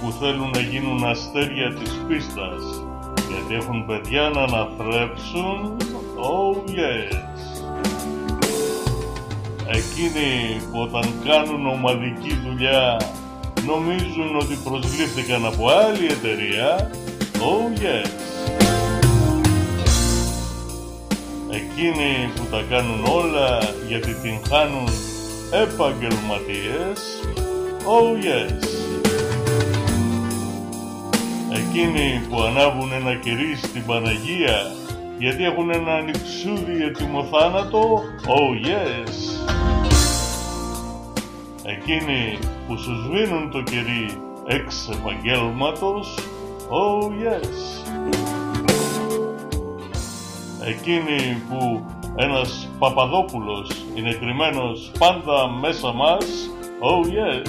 που θέλουν να γίνουν αστέρια της πίστας, γιατί έχουν παιδιά να αναθρέψουν, oh yes. Εκείνοι που όταν κάνουν ομαδική δουλειά νομίζουν ότι προσλήφθηκαν από άλλη εταιρεία, oh yes. Εκείνοι που τα κάνουν όλα γιατί την χάνουν επαγγελματίες, oh yes. Εκείνοι που ανάβουν ένα κερί στην Παναγία γιατί έχουν ένα ανιψούδι ετοιμοθάνατο, oh yes. Εκείνοι που σου σβήνουν το κερί εξ επαγγέλματος, oh yes. Εκείνοι που ένας Παπαδόπουλος είναι κρυμμένος πάντα μέσα μας, oh yes.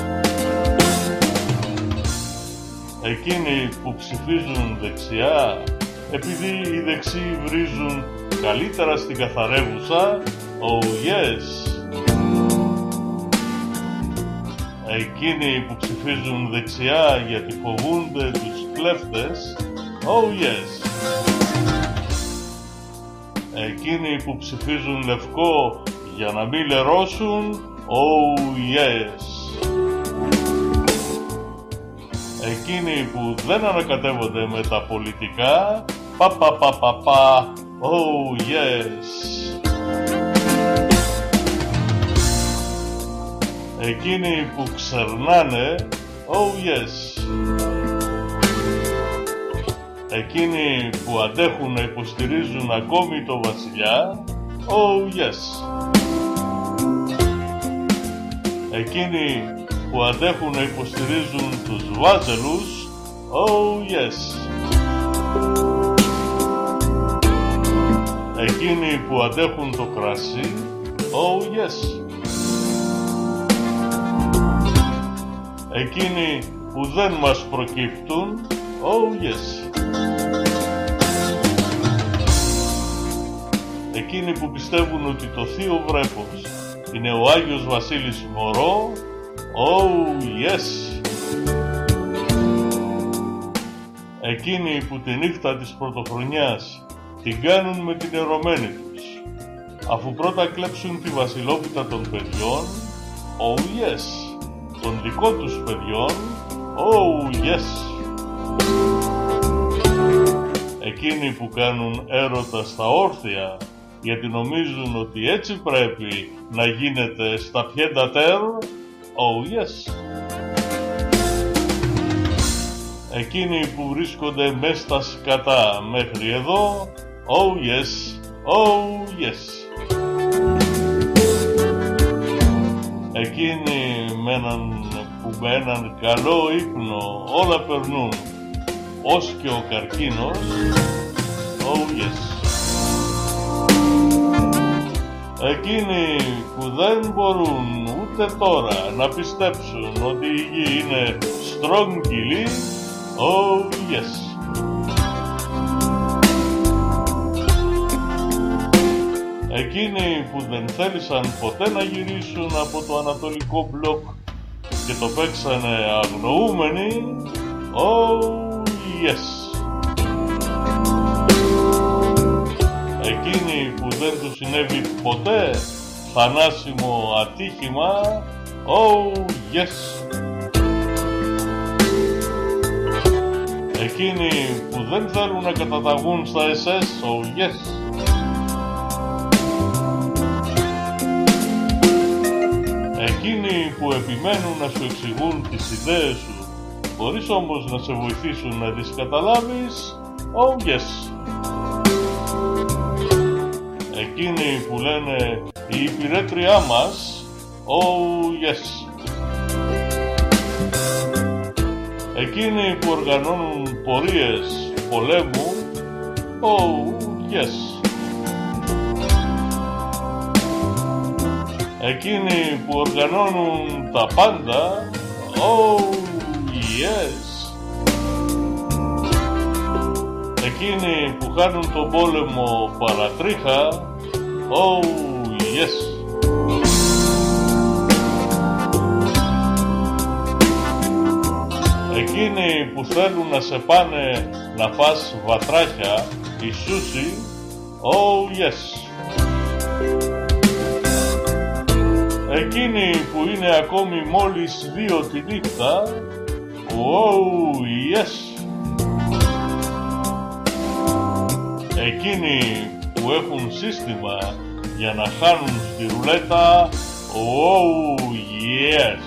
Εκείνοι που ψηφίζουν δεξιά επειδή οι δεξιοί βρίζουν καλύτερα στην καθαρεύουσα, oh yes. Εκείνοι που ψηφίζουν δεξιά γιατί φοβούνται τους κλέφτες, oh yes. Εκείνοι που ψηφίζουν λευκό για να μην λερώσουν, oh yes. Εκείνοι που δεν ανακατεύονται με τα πολιτικά, oh yes. Εκείνοι που ξερνάνε, oh yes. Εκείνοι που αντέχουν να υποστηρίζουν ακόμη το βασιλιά, oh yes. Εκείνοι που αντέχουν να υποστηρίζουν τους βάζελους, oh yes. Εκείνοι που αντέχουν το κρασί, oh yes. Εκείνοι που δεν μας προκύπτουν, oh yes. Εκείνοι που πιστεύουν ότι το Θείο Βρέφος είναι ο Άγιος Βασίλης μωρό, oh yes. Εκείνοι που τη νύχτα της πρωτοχρονιάς την κάνουν με την ερωμένη τους, αφού πρώτα κλέψουν τη βασιλόπιτα των παιδιών, oh yes. Των δικών τους παιδιών, oh yes. Εκείνοι που κάνουν έρωτα στα όρθια γιατί νομίζουν ότι έτσι πρέπει να γίνεται στα πιέντα-τερ, oh yes. Εκείνοι που βρίσκονται μες στα σκατά μέχρι εδώ, oh yes, oh yes. Εκείνοι που με έναν καλό ύπνο όλα περνούν, ως και ο καρκίνος, oh yes. Εκείνοι που δεν μπορούν ούτε τώρα να πιστέψουν ότι η γη είναι στρογγυλή, oh yes. Εκείνοι που δεν θέλησαν ποτέ να γυρίσουν από το ανατολικό μπλοκ και το παίξανε αγνοούμενοι, oh yes. Εκείνοι που δεν τους συνέβη ποτέ θανάσιμο ατύχημα, oh yes. Εκείνοι που δεν θέλουν να καταταγούν στα SS, oh yes. Εκείνοι που επιμένουν να σου εξηγούν τις ιδέες σου, χωρίς όμως να σε βοηθήσουν να τις καταλάβεις, oh yes. Εκείνοι που λένε η υπηρέτριά μας, oh yes. Εκείνοι που οργανώνουν πορείες πολέμου, oh yes. Εκείνοι που οργανώνουν τα πάντα, oh yes. Εκείνοι που κάνουν τον πόλεμο παρατρίχα, oh yes. Εκείνοι που θέλουν να σε πάνε να φας βατράχια ή σούσι, oh yes. Εκείνοι που είναι ακόμη μόλις 2 τη νύχτα, oh yes. Εκείνοι που έχουν σύστημα για να χάνουν στη ρουλέτα, oh yes.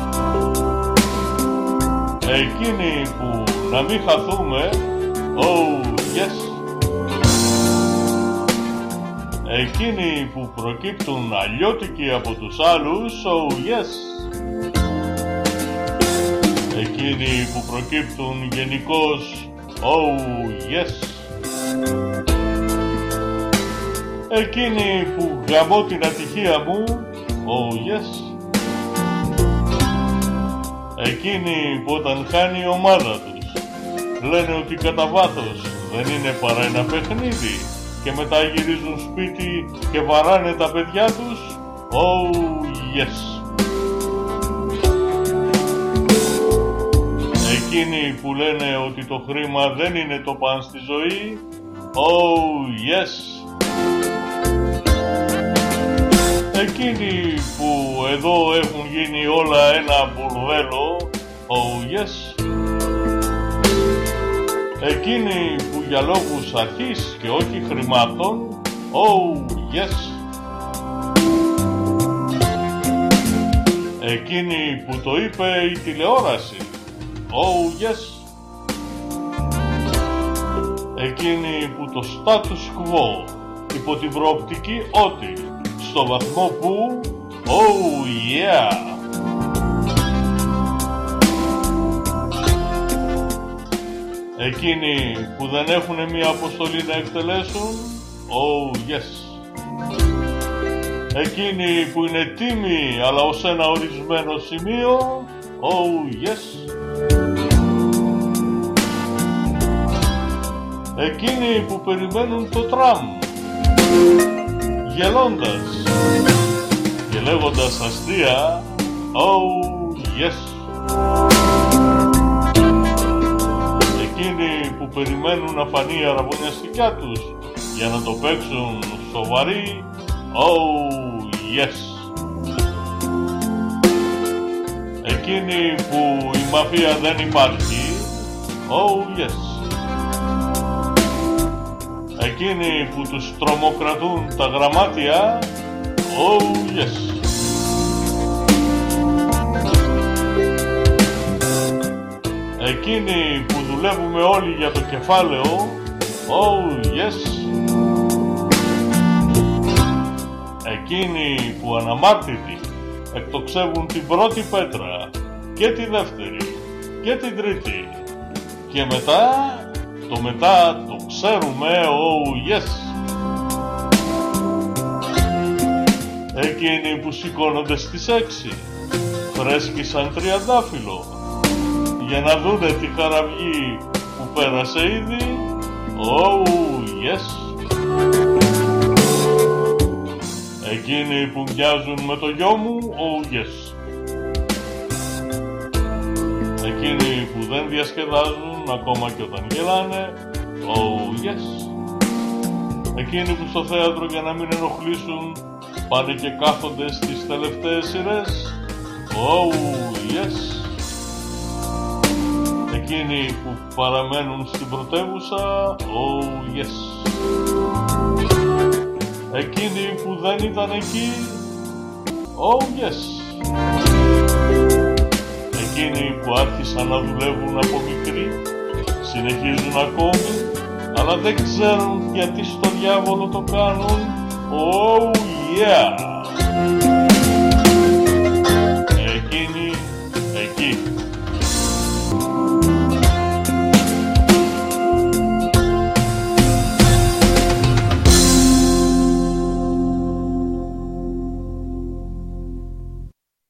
Εκείνοι που να μην χαθούμε, oh yes. Εκείνοι που προκύπτουν αλλιώτικοι από τους άλλους, oh yes. Εκείνοι που προκύπτουν γενικώς, oh yes. Εκείνοι που γαμώ την ατυχία μου, oh yes. Εκείνοι που όταν χάνει η ομάδα τους λένε ότι κατά βάθος δεν είναι παρά ένα παιχνίδι και μετά γυρίζουν σπίτι και βαράνε τα παιδιά τους, oh yes. Εκείνοι που λένε ότι το χρήμα δεν είναι το παν στη ζωή, oh yes. Εκείνοι που εδώ έχουν γίνει όλα ένα μπουρδέλο, oh yes. Εκείνοι που για λόγους αρχής και όχι χρημάτων, oh yes. Εκείνοι που το είπε η τηλεόραση, oh yes. Εκείνοι που το status quo υπό την προοπτική ότι στο βαθμό που, oh yeah. Εκείνοι που δεν έχουν μία αποστολή να εκτελέσουν, oh yes. Εκείνοι που είναι τίμοι αλλά ως ένα ορισμένο σημείο, oh yes. Εκείνοι που περιμένουν το τραμ γελώντας και λέγοντας αστεία, oh yes. Εκείνοι που περιμένουν να φανεί η αραβωνιαστικιά τους για να το παίξουν σοβαροί, oh yes. Εκείνοι που η μαφία δεν υπάρχει, oh yes. Εκείνοι που τους τρομοκρατούν τα γραμμάτια, oh yes. Εκείνοι που δουλεύουμε όλοι για το κεφάλαιο, oh yes. Εκείνοι που αναμάρτητοι εκτοξεύουν την πρώτη πέτρα και τη δεύτερη και την τρίτη και μετά το ξέρουμε, oh yes. Εκείνοι που σηκώνονται στις 6 φρέσκοι σαν τριαντάφυλλο για να δούνε τη χαραυγή που πέρασε ήδη, oh yes. Εκείνοι που μοιάζουν με το γιο μου, oh yes. Εκείνοι που δεν διασκεδάζουν ακόμα και όταν γελάνε, oh yes. Εκείνοι που στο θέατρο για να μην ενοχλήσουν πάνε και κάθονται στις τελευταίες σειρές, oh yes. Εκείνοι που παραμένουν στην πρωτεύουσα, oh yes. Εκείνοι που δεν ήταν εκεί, oh yes. Εκείνοι που άρχισαν να δουλεύουν από μικροί, συνεχίζουν ακόμη, αλλά δεν ξέρουν γιατί στο διάβολο το κάνουν, oh yeah.